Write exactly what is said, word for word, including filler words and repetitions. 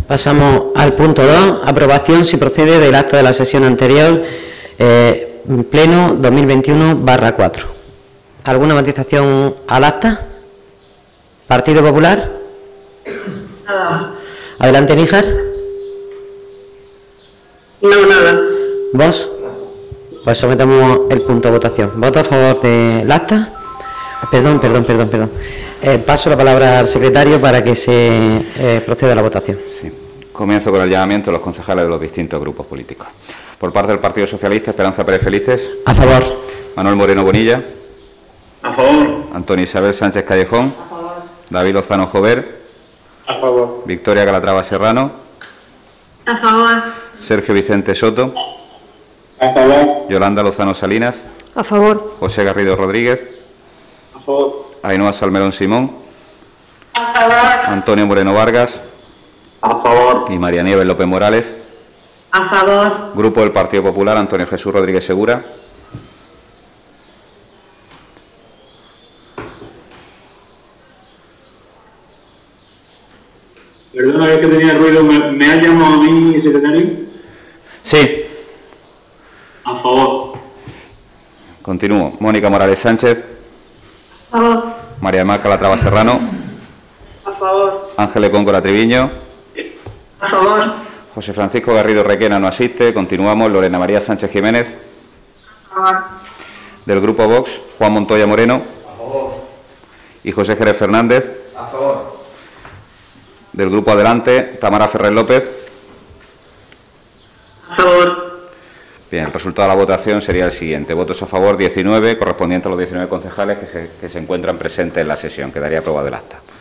Pasamos al punto dos, aprobación si procede del acta de la sesión anterior, eh, pleno dos mil veintiuno barra cuatro. ¿Alguna matización al acta? ¿Partido Popular? Nada. Adelante, Níjar. No, nada. ¿Vos? Pues sometemos el punto a votación. ¿Voto a favor del acta? Perdón, perdón, perdón, perdón. Eh, paso la palabra al secretario para que se eh, proceda a la votación. Sí. Comienzo con el llamamiento a los concejales de los distintos grupos políticos. Por parte del Partido Socialista, Esperanza Pérez Felices. A favor. Manuel Moreno Bonilla. A favor. Antonio Isabel Sánchez Callejón. A favor. David Lozano Jover. A favor. Victoria Calatrava Serrano. A favor. Sergio Vicente Soto. A favor. Yolanda Lozano Salinas. A favor. José Garrido Rodríguez. A favor. Ainhoa Salmerón Simón. A favor. Antonio Moreno Vargas. A favor. Y María Nieves López Morales. A favor. Grupo del Partido Popular, Antonio Jesús Rodríguez Segura. Perdona, es que tenía ruido. ¿Me, me ha llamado a mí, secretario? Sí. A favor. Continúo. Mónica Morales Sánchez. A favor. María del Mar Calatrava Serrano. A favor. Ángeles Góngora Triviño. A favor. José Francisco Garrido Requena no asiste. Continuamos. Lorena María Sánchez Jiménez. A favor. Del Grupo Vox, Juan Montoya Moreno. A favor. Y José Jerez Fernández. A favor. Del Grupo Adelante, Tamara Ferrer López. A favor. Bien, el resultado de la votación sería el siguiente. Votos a favor diecinueve, correspondiente a los diecinueve concejales que se, que se encuentran presentes en la sesión. Quedaría aprobado el acta.